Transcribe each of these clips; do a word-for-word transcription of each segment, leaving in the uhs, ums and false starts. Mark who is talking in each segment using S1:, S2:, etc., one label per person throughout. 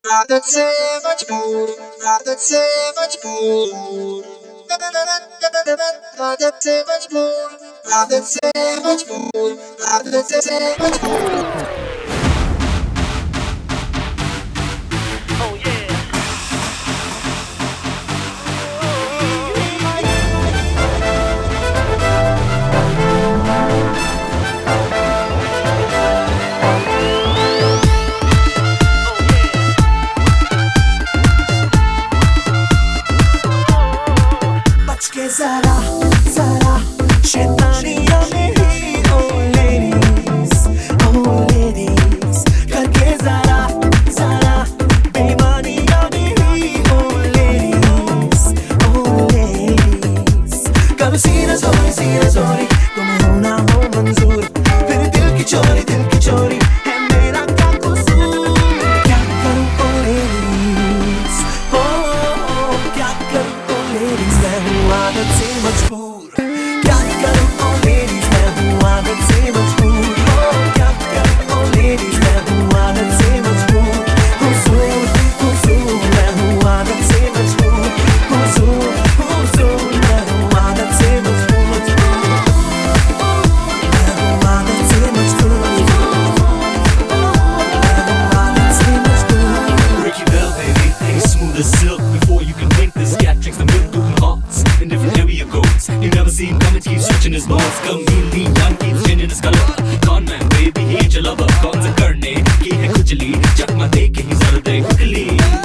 S1: Rather say much more, rather say much more. Rather say much more, rather say much more, rather say much more. Oh yeah.
S2: Zara, Zara, शैतानियाँ नहीं, oh ladies, oh ladies, करके ज़रा, ज़रा, बेईमानियाँ नहीं, oh ladies, oh ladies, कब सीना जोरी, सीना जोरी, तुम्हें होना हो मंजूर, फिर दिल की चोरी, दिल की चोरी, है मेरा क्या कसूर, क्या करूँ oh ladies, oh, oh क्या करूँ oh ladies, मैं हूँ आदत से मजबूर, क्या करूँ oh ladies, मैं हूँ आदत से मजबूर, oh क्या करूँ oh ladies, मैं हूँ आदत से मजबूर, हुजूर, हुजूर, मैं हूँ आदत से मजबूर, हुजूर, हुजूर, मैं हूँ आदत से मजबूर, मैं हूँ आदत से मजबूर, मैं हूँ आदत से मजबूर.
S3: Ricky Bell, baby, ain't smooth as silk. Before you can blink, this cat drinks the milk, doing hearts in different area codes. You never see him coming, keeps switching his modes. Chameleon, young, keeps changing his color. Con man, baby, he ain't your lover. Cons a करने की है खुजली, चकमा दे के ही जरा दे quickly.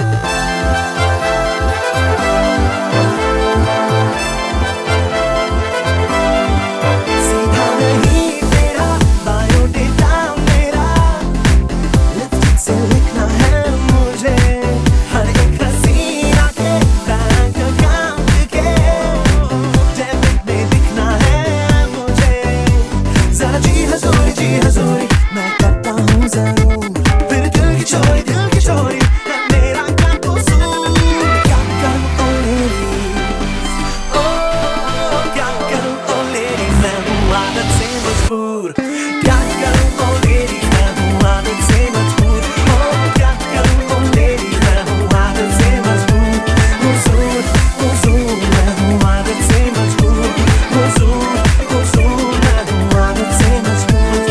S2: सीधा नहीं तेरा biodata मेरा, लिपस्टिक से लिखना है मुझे हर एक हसीना के बैंक अकाउंट के डेबिट में दिखना है मुझे, जरा जी हजूरी, जी हजूरी, मैं करता हूँ जरूर, फिर दिल की चोरी, दिल की चोरी, है मेरा क्या कसूर, क्या करूँ oh ladies, oh क्या करूँ oh ladies, मैं हूँ आदत से मजबूर, क्या करूँ oh ladies, मैं हूँ आदत से मजबूर, oh क्या करूँ oh ladies, मैं हूँ आदत से मजबूर, हुजूर, हुजूर, मैं हूँ आदत से मजबूर, हुजूर, हुजूर, मैं हूँ आदत से मजबूर.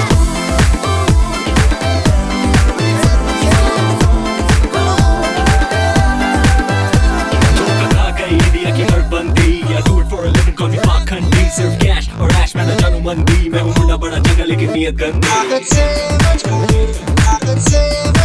S3: धोखा खा गई इंडिया की हर बंदी, या do it for a living, call me पाखंडी, सिर्फ कैश और ऐश मैं न जानूं मंदी, मैं हूँ मुंडा बड़ा जगह लेकिन नियत गंदी.
S1: Rather say much more, rather say